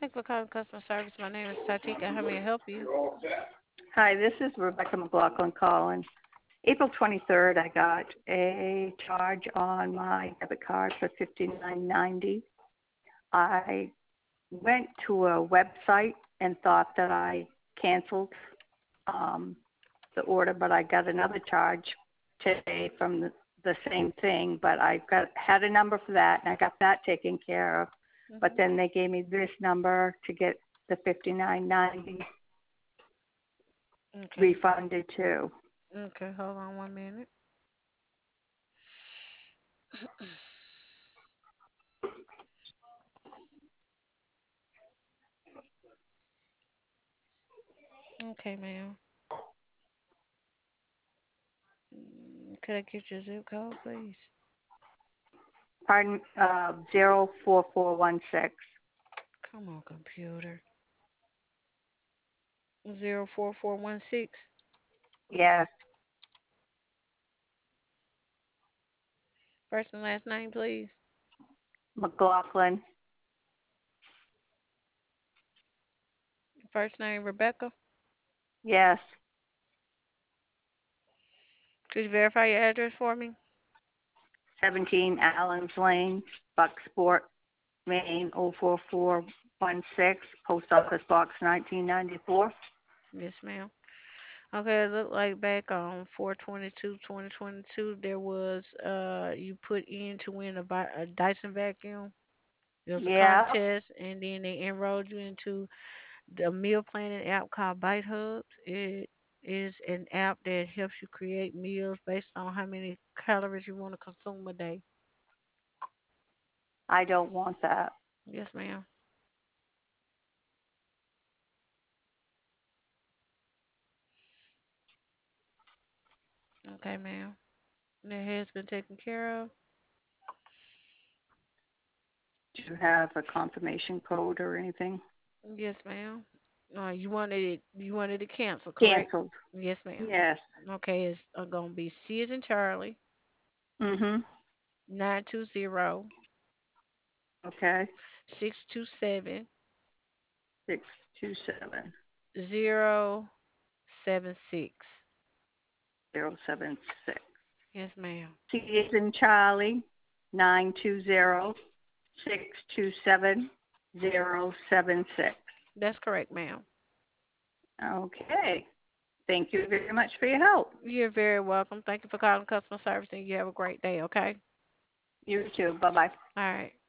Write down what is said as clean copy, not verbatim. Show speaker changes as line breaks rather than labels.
Thank you for calling customer service. My name is Tatika. How may I help you?
Hi, this is Rebecca McLaughlin calling. April 23rd, I got a charge on my debit card for $59.90. I went to a website and thought that I canceled um, the order, but I got another charge today from the same thing. But I had a number for that, and I got that taken care of. But
Hmm.
then they gave me this number to get the $59.90
Okay.
refunded too.
Okay, hold on 1 minute. Okay, ma'am. Could I get your zip code, please?
Pardon, 04416.
Come on, computer. 04416.
Yes,
First and last name, please.
McLaughlin.
First name, Rebecca.
Yes,
Could you verify your address for me?
17 Allen's Lane, Bucksport, Maine, 04416, Post Office Box 1994.
Yes, ma'am. Okay, it looked like back on 4/22/2022, there was you put in to win a Dyson vacuum. It was a
Yeah,
contest, and then they enrolled you into the meal planning app called Bite Hubs. It is an app that helps you create meals based on how many calories you want to consume a day.
I don't want that.
Yes, ma'am. Okay, ma'am. That has been taken care of.
Do you have a confirmation code or anything?
Yes, ma'am. You wanted to cancel, correct?
Canceled.
Yes, ma'am.
Yes.
Okay, it's gonna be C as in Charlie,
Mhm.
920
Okay.
627
627
076.
076.
Yes, ma'am.
C is in Charlie, 920-627-076.
That's correct, ma'am.
Okay. Thank you very much for your help.
You're very welcome. Thank you for calling customer service, and you have a great day, okay?
You too. Bye bye.
All right.